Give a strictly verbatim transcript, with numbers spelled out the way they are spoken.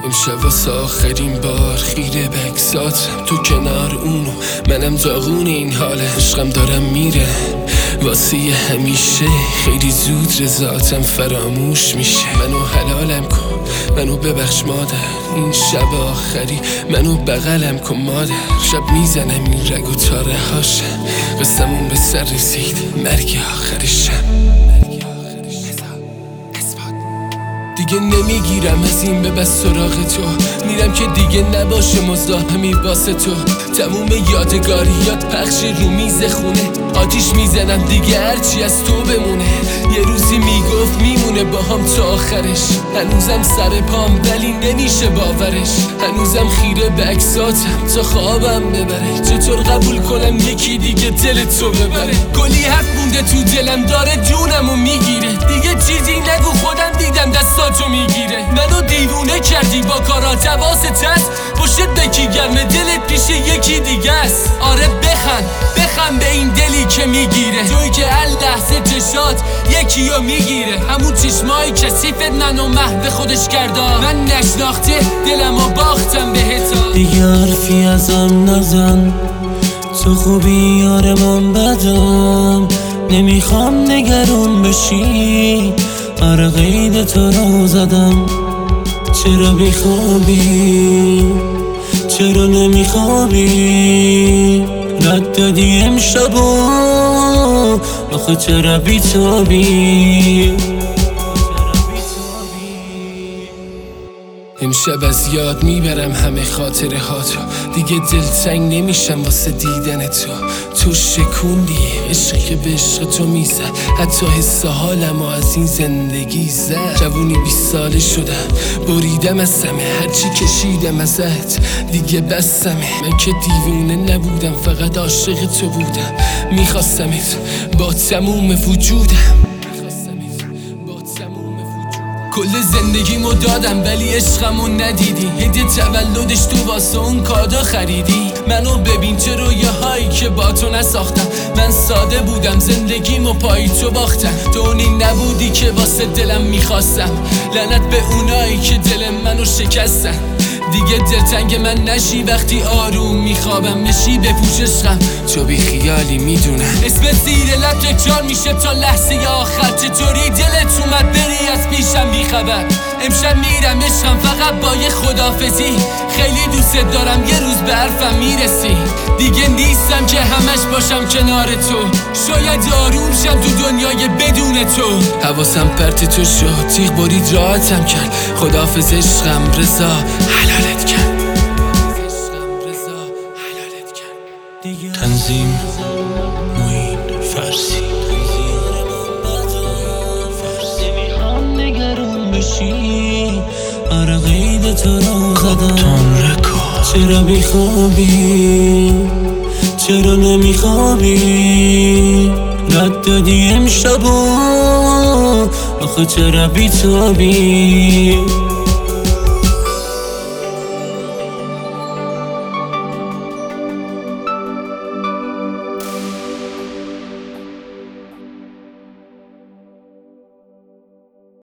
امشب واسه آخرین بار خیره به عکساتم تو کنار اونو، منم داغون این حاله. عشقم دارم میره واسه همیشه، خیلی زود رضاتم فراموش میشه. منو حلالم کن، منو ببخش مادر، این شب آخری منو بغلم کن مادر. شب میزنم این رگ و تاره هاشم، قسمون به سر رسید مرگ آخرشم. دیگه نمیگیرم از این به بس سراغ تو، میرم که دیگه نباشه مزاحمی واسه تو. تموم یادگاریات پخش رو میز خونه، آتیش میزنم دیگه هرچی از تو بمونه. یه روزی میگفت میمونه با هم تا آخرش، هنوزم سر پام ولی نمیشه باورش. هنوزم خیره به عکساتم تا خوابم ببره، چطور قبول کنم یکی دیگه دل تو ببره. کلی حرف مونده تو دلم داره جونمو میگیره، دیگه چیزی نگو خودم دیدم دستاتو میگیره. منو دیوونه کردی با کارات، حواست هست پشت بکی گرمه دلت پیش یکی دیگه است. آره بخند بخند به این دلی که میگیره، توی که هر لحظه چشات یکیو میگیره. همون چشمای کثیفت منو محو خودش کرده، من نشناخته دلمو باختم بهتا. دیگه حرفی ازم نزن، تو خوبی یار من بدم، نمیخوام نگران بشی. آره قید تو رو زدم، چرا بیخوابی چرا نمیخوابی؟ رد دادی امشبو آخه چرا بیتابی؟ امشب از یاد میبرم همه خاطره هاتو، دیگه دلتنگ نمیشم واسه دیدن تو. تو شکوندی عشقی که به عشق تو میزد، حتی حس حالم از این زندگی زد. جوونی بیست ساله شدم، بریدم از سمه، هرچی کشیدم ازت دیگه بسمه. من که دیوونه نبودم، فقط عاشق تو بودم، میخواستمت با تموم وجودم. کل زندگیمو دادم ولی عشقمو ندیدی، هدیه تولدش تو واسه اون کادو خریدی. منو ببین چه رویاهایی که با تو نساختم، من ساده بودم زندگیمو پای تو باختم. تو اونی نبودی که واسه دلم میخواستم، لعنت به اونایی که دل منو شکستن. دیگه دلتنگ من نشی وقتی آروم میخوابم، نشی به پوش عشقم تو بی خیالی میدونم. اسم زیر لب تکرار میشه تا لحظه آخر، چطوری دلت اومد بری از پیشم بی خبر. امشب میرم عشقم فقط با یه خدافزی، خیلی دوست دارم یه روز به حرفم میرسی. دیگه نیستم که همش باشم کنار تو، شاید آروم شم تو دنیای بدون تو. حواسم پرت تو شد، تیغ برید راحتم کرد. خدافز عشقم رضا حلالت کرد. تنظیم موین فارسی. نمیخوام نگران بشی، آره قید تو رو زدم، چرا بیخوابی چرا نمیخوابی؟ رد دادی امشبو آخه چرا بیتابی؟